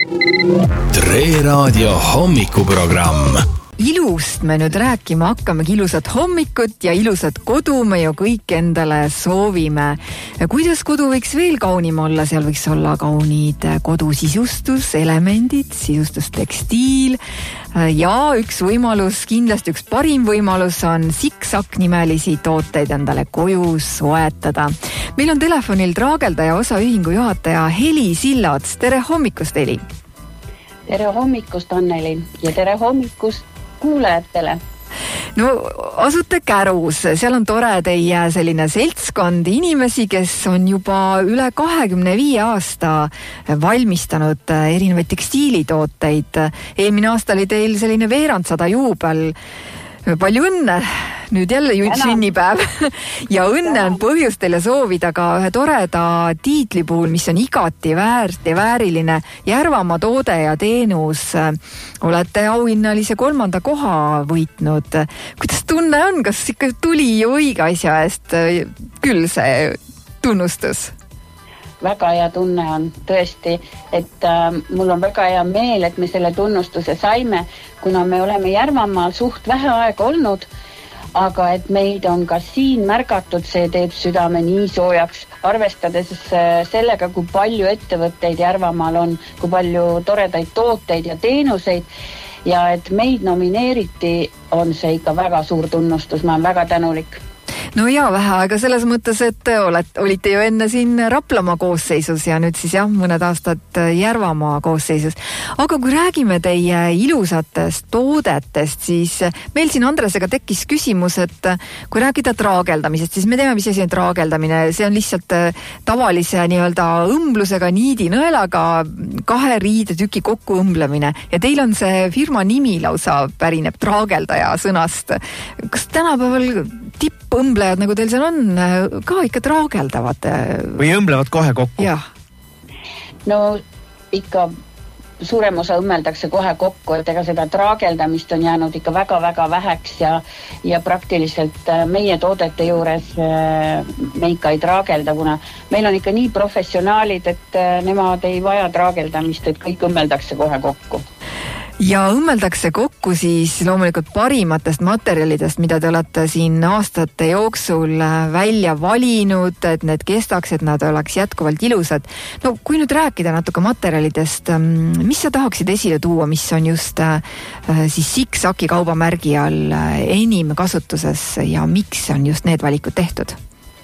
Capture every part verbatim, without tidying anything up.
Tre Raadio hommikuprogramm. Ilust me nüüd rääkima hakkamegi, ilusat hommikut ja ilusat kodu me ju kõik endale soovime. Kuidas kodu võiks veel kaunim olla? Seal võiks olla kaunid kodusisustus, elemendid, sisustustekstiil ja üks võimalus, kindlasti üks parim võimalus on Siksak nimelisi tooteid endale koju soetada. Meil on telefonil traageldaja osaühingu juhataja Heli Sillots. Tere hommikust, Heli! Tere hommikust, Anneli, ja tere hommikust kuulajatele. No asute Kärus, seal on tore teie selline seltskond inimesi, kes on juba üle kahekümne viie aasta valmistanud erinevaid tekstiilitooteid. Eelmine aasta oli teil selline veerandsada juubel. Palju õnne, nüüd jälle sünnipäev ja õnne on põhjust teile soovida ka ühe toreda tiitli puhul, mis on igati väärt ja vääriline Järvamaa toode ja teenus. Olete auhinnalise kolmanda koha võitnud. Kuidas tunne on? Kas ikka tuli ju õige asja eest küll see tunnustus? Väga hea tunne on tõesti, et äh, mul on väga hea meel, et me selle tunnustuse saime, kuna me oleme Järvamaal suht vähe aega olnud, aga et meid on ka siin märgatud, see teeb südame nii soojaks, arvestades äh, sellega, kui palju ettevõtteid Järvamaal on, kui palju toredaid tooteid ja teenuseid ja et meid nomineeriti, on see ikka väga suur tunnustus, ma olen väga tänulik. No jaa, vähe aega selles mõttes, et olet, olite ju enne siin Raplamaa koosseisus ja nüüd siis jah, mõned aastad Järvamaa koosseisus. Aga kui räägime teie ilusatest toodetest, siis meil siin Andresega tekkis küsimus, et kui rääkida traageldamisest, siis me teeme, mis asi on traageldamine. See on lihtsalt tavalise nii-öelda õmblusega, niidinõelaga kahe riidetüki kokku õmblemine. Ja teil on see firma nimi lausa pärineb traageldaja sõnast. Kas tänapäeval tippõmblejad, nagu teil seal on, ka ikka traageldavad? Või õmblevad kohe kokku? Jah. No ikka suurem osa õmmeldakse kohe kokku, et ega seda traageldamist on jäänud ikka väga-väga väheks ja, ja praktiliselt meie toodete juures me ikka ei traagelda, kuna meil on ikka nii professionaalid, et nemad ei vaja traageldamist, et kõik õmmeldakse kohe kokku. Ja õmmeldakse kokku siis loomulikult parimatest materjalidest, mida te olete siin aastate jooksul välja valinud, et need kestaks, et nad oleks jätkuvalt ilusad. No kui nüüd rääkida natuke materjalidest, mis sa tahaksid esile tuua, mis on just siis Siksaki kaubamärgi all enim kasutuses ja miks on just need valikud tehtud?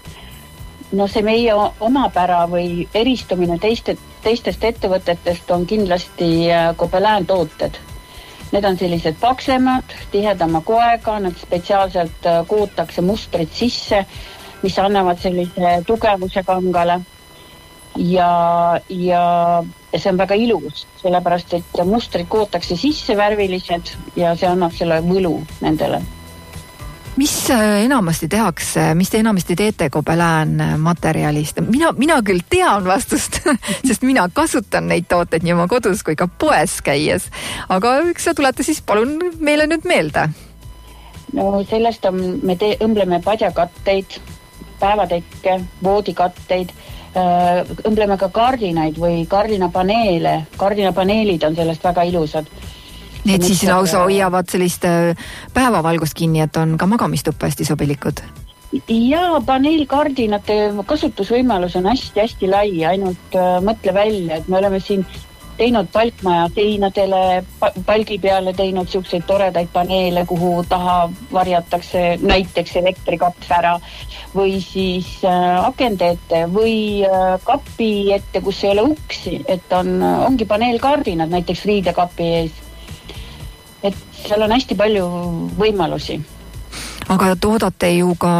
No see meie omapära või eristumine teiste, teistest ettevõtetest on kindlasti Gobelin tooted. Need on sellised paksemad, tihedama koega, nad spetsiaalselt kuutakse mustrid sisse, mis annavad sellise tugevuse kangale. Ja, ja see on väga ilus, sellepärast et mustrid kuutakse sisse värvilised ja see annab selle võlu nendele. Mis enamasti tehakse, mis te enamasti teete Gobelin materjalist? Mina, mina küll tean vastust, sest mina kasutan neid tooteid nii oma kodus kui ka poes käies. Aga üks sa tulete siis palun meile nüüd meelde. No sellest on, me te, õmbleme padjakatteid, päevatekke, voodikatteid, õmbleme ka kardinaid või kardinapaneele. Kardinapaneelid on sellest väga ilusad. Need siis lausa hoiavad sellist päevavalgust kinni, et on ka magamistuppa hästi sobilikud. Ja paneelkardinate kasutusvõimalus on hästi-hästi lai, ainult mõtle välja, et me oleme siin teinud palkmaja seinadele, palgi peale teinud siukseid toredaid paneele, kuhu taha varjatakse näiteks elektrikatv ära või siis akende ette või kapi ette, kus ei ole uksi, et on, ongi paneelkardinad näiteks riidekapi ees. Et seal on hästi palju võimalusi. Aga toodate ju ka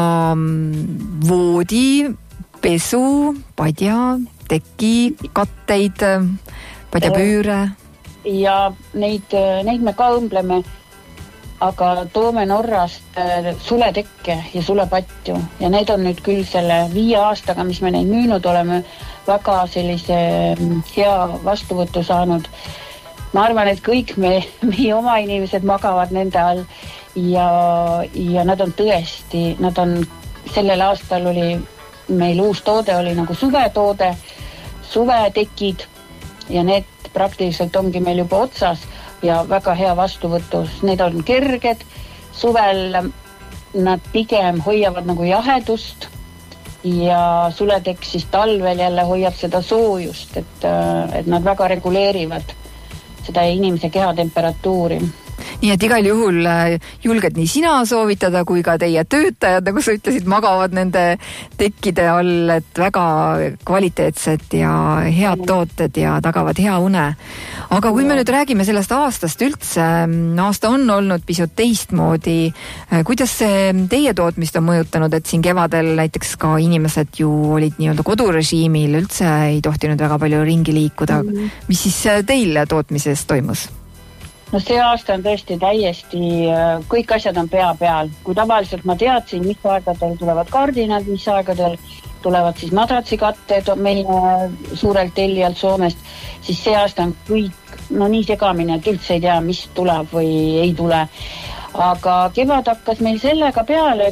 voodi, pesu, padja, teki, katteid, padjapüüre. Ja neid, neid me ka õmbleme, aga toome Norrast suletekke ja sulepatju. Ja need on nüüd küll selle viie aastaga, mis me neid müünud oleme, väga sellise hea vastuvõttu saanud. Ma arvan, et kõik me, meie oma inimesed magavad nende all ja, ja nad on tõesti, nad on, sellel aastal oli meil uus toode, oli nagu suvetoode, suvetekid ja need praktiliselt ongi meil juba otsas ja väga hea vastuvõtus. Need on kerged, suvel nad pigem hoiavad nagu jahedust ja suledeks siis talvel jälle hoiab seda soojust, et, et nad väga reguleerivad seda inimese kehatemperatuuri. Nii et igal juhul julged nii sina soovitada kui ka teie töötajad, nagu sa ütlesid, magavad nende tekkide all, et väga kvaliteetsed ja head tooted ja tagavad hea une. Aga kui me nüüd räägime sellest aastast üldse, aasta on olnud pisut teistmoodi, kuidas see teie tootmist on mõjutanud, et siin kevadel näiteks ka inimesed ju olid nii-öelda kodurežiimil, üldse ei tohtinud väga palju ringi liikuda. Mis siis teil tootmises toimus? No see aasta on tõesti täiesti, kõik asjad on pea peal. Kui tavaliselt ma teadsin, mis aegadel tulevad kardinad, mis aegadel tulevad siis madratsikatted meie suurelt tellijalt Soomest, siis see aasta on kõik no nii segamine, et üldse ei tea, mis tuleb või ei tule. Aga kevad hakkas meil sellega peale,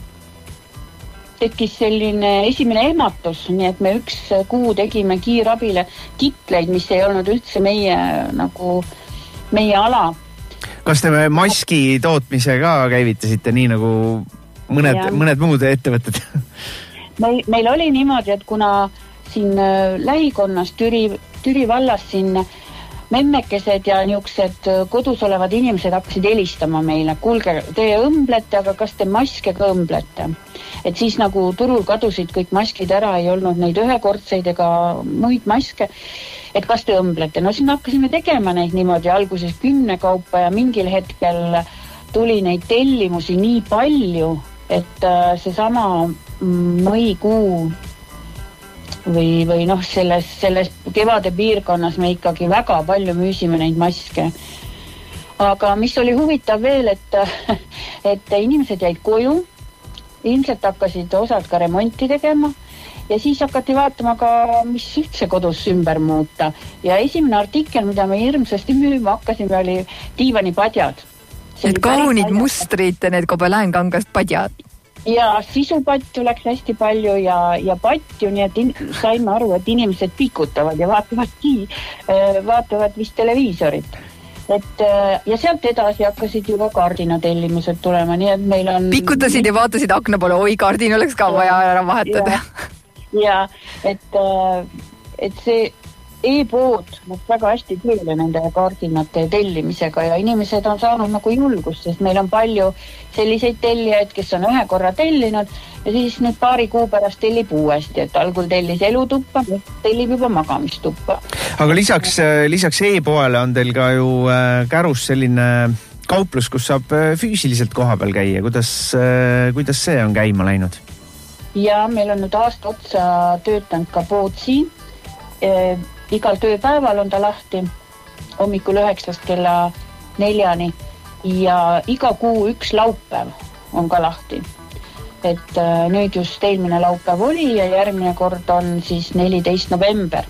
et tekkis selline esimene ehmatus, nii et me üks kuu tegime kiirabile kitleid, mis ei olnud üldse meie nagu meie ala. Kas te maski tootmise ka käivitasite nii nagu mõned, mõned muud ettevõtted? Meil, meil oli niimoodi, et kuna siin lähikonnas Türi, Türi vallas siin memmekesed ja niisugused kodus olevad inimesed hakkasid helistama meile. Kuulge, te õmblete, aga kas te maske ka õmblete? Et siis nagu turul kadusid kõik maskid ära, ei olnud neid ühekordseid ega muid maske. Et kas te õmblete? No siin hakkasime tegema neid niimoodi alguses kümne kaupa ja mingil hetkel tuli neid tellimusi nii palju, et seesama maikuu või, või noh, selles, selles kevade piirkonnas me ikkagi väga palju müüsime neid maske. Aga mis oli huvitav veel, et, et inimesed jäid koju, ilmselt hakkasid osad ka remonti tegema ja siis hakati vaatama ka, mis üldse kodus ümber muuta. Ja esimene artikkel, mida me hirmsasti müüma hakkasime, oli diivanipadjad. Need kaunid mustrid, need kobelänkangast padjad. Ja sisupatju läks hästi palju ja, ja patju, nii et in, saime aru, et inimesed pikutavad ja vaatavad, vaatavad vist televiisorit. Et, ja sealt edasi hakkasid juba kardinatellimused tulema, nii et meil on... Pikutasid ja vaatasid akna poole, oi, kardin oleks ka vaja ära vahetada. Ja, ja et, et see e-pood läks väga hästi tööle nende kardinate tellimisega ja inimesed on saanud nagu julgust, sest meil on palju selliseid tellijaid, kes on ühe korra tellinud ja siis nüüd paari kuu pärast tellib uuesti, et algul tellis elutuppa, tellib juba magamistuppa. Aga lisaks, lisaks e-poele on teil ka ju Kärus selline kauplus, kus saab füüsiliselt koha peal käia. Kuidas, kuidas see on käima läinud? Ja meil on nüüd aasta otsa töötanud ka pood siin. E, igal tööpäeval on ta lahti hommikul üheksast kella neljani ja iga kuu üks laupäev on ka lahti. Et nüüd just eelmine laupäev oli ja järgmine kord on siis neliteist november.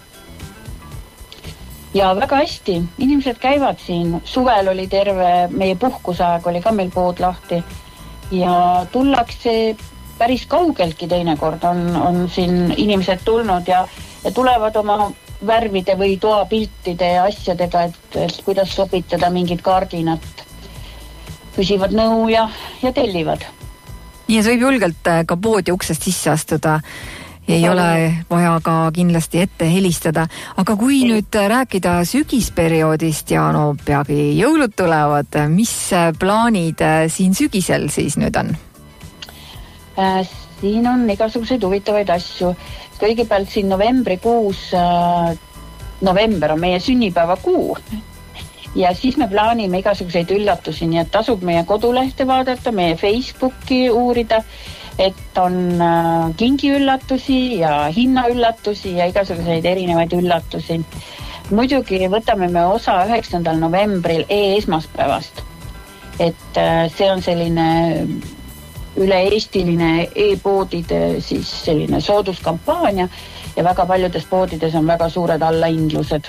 Ja väga hästi, inimesed käivad siin. Suvel oli terve, meie puhkusaeg oli ka meil pood lahti ja tullakse päris kaugeltki teinekord on, on siin inimesed tulnud ja, ja tulevad oma värvide või toapiltide ja asjadega, et, et kuidas sobitada mingit kardinat. Küsivad nõu ja, ja tellivad. Nii, see võib julgelt ka poodi uksest sisse astuda. Ei ole vaja ka kindlasti ette helistada. Aga kui nüüd rääkida sügisperioodist ja no peagi jõulud tulevad, mis plaanid siin sügisel siis nüüd on? Äh, siin on igasuguseid huvitavaid asju. Kõigepealt siin novembrikuus, äh, november on meie sünnipäeva kuu ja siis me plaanime igasuguseid üllatusi, nii et tasub meie kodulehte vaadata, meie Facebooki uurida, et on äh, kingiüllatusi ja hinnaüllatusi ja igasuguseid erinevaid üllatusi. Muidugi võtame me osa üheksandal novembril e-esmaspäevast, et äh, see on selline üle-eestiline e-poodide siis selline sooduskampaania ja väga paljudes poodides on väga suured allahindlused.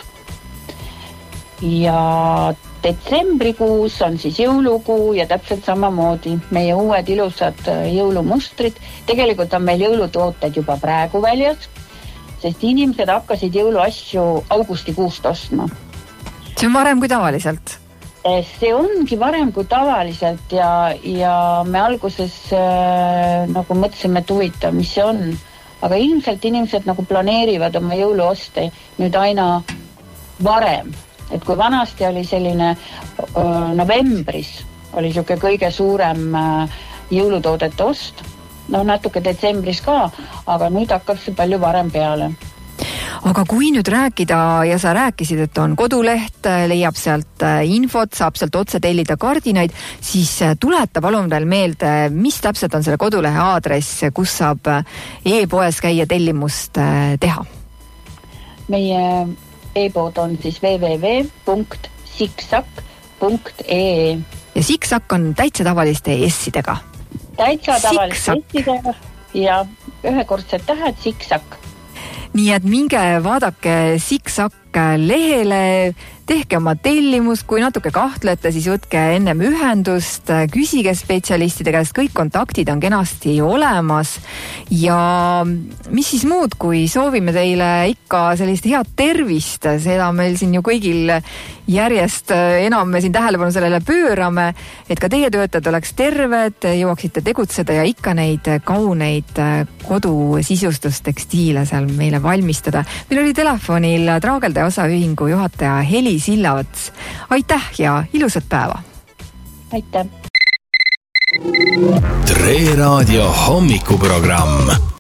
Ja detsembrikuus on siis jõulukuu ja täpselt samamoodi meie uued ilusad jõulumustrid. Tegelikult on meil jõulutooted juba praegu väljas sest inimesed hakkasid jõuluasju augustikuust ostma. See on varem kui tavaliselt? See ongi varem kui tavaliselt ja, ja me alguses äh, nagu mõtlesime, et huvitav, mis see on. Aga ilmselt inimesed nagu planeerivad oma jõuluoste nüüd aina varem. Et kui vanasti oli selline äh, novembris, oli siuke kõige suurem äh, jõulutoodete ost, no natuke detsembris ka, aga nüüd hakkab see palju varem peale. Aga kui nüüd rääkida ja sa rääkisid, et on koduleht, leiab sealt infot, saab sealt otse tellida kardinaid, siis tuleta palun veel meelde, mis täpselt on selle kodulehe aadress, kus saab e-poes käia tellimust teha? Meie e-pood on siis w w w punkt siksak punkt e e. Ja siksak on täitsa tavaliste S-idega? Täitsa tavaliste S-idega ja ühekordsed tähed siksak. Nii et minge vaadake Siksak lehele, tehke oma tellimus, kui natuke kahtlete, siis võtke ennem ühendust, küsige spetsialistide käest, kõik kontaktid on kenasti olemas ja mis siis muud, kui soovime teile ikka sellist head tervist, seda meil siin ju kõigil järjest enam me siin tähelepanu sellele pöörame, et ka teie töötajad oleks terved, jõuaksite tegutseda ja ikka neid kauneid kodusistustustekstiile seal meile valmistada. Meil oli telefonil Traageldaja osaühingu juhataja Heli Sillavats. Aitäh ja ilusat päeva! Aitäh! Tre Raadio hommikuprogramm.